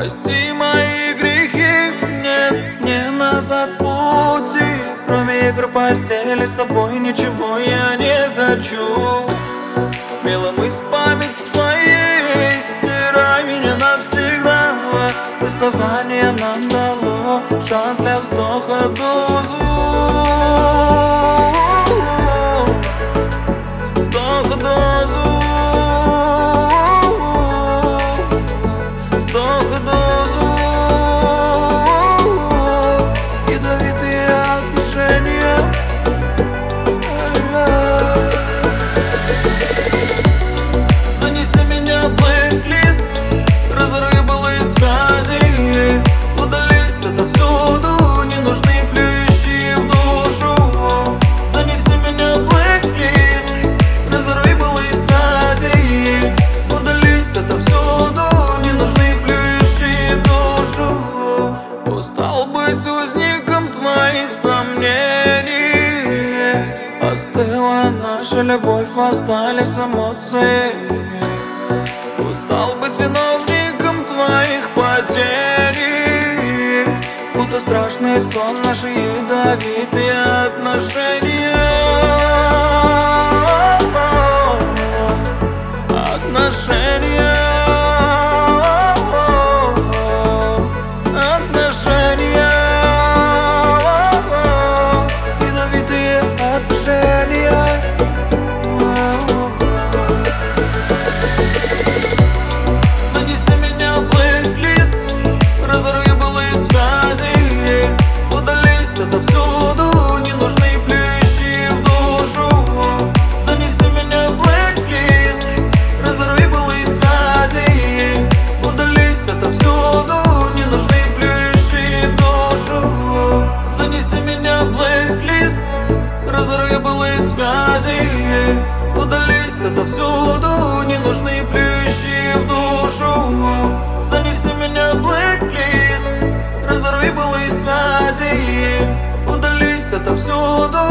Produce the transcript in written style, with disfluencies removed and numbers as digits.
Прости мои грехи, нет, не назад пути. Кроме игр в постели с тобой ничего я не хочу. Белым из памяти своей стирай меня навсегда. Расставание нам дало шанс для вздоха до звука. Вздоха до звука. Вздоха до звука. Ядовитые отношения. Занеси меня в блэк-лист, разорви былые связи. Удались отовсюду, не нужны плюющие в душу. Занеси меня в блэк-лист, разорви былые связи. Удались отовсюду, не нужны плюющие в душу. Устал быть узником твоих сомнений. Остыла наша любовь, остались эмоции. Устал быть виновником твоих потерь. Будто страшный сон, наши ядовитые отношения. Отношения. Отношения. Ядовитые отношения. Занеси меня в блэк-лист, разорви былые связи. Удались отовсюду, не нужны плюющие в душу. Занеси меня в блэк-лист, разорви былые связи. Удались отовсюду, не нужны плюющие в душу. Занеси меня в блэк-лист, разорви былые связи. Удались отовсюду, не нужны плюющие в душу. Занеси меня в блэк-лист, разорви былые связи. Удались отовсюду,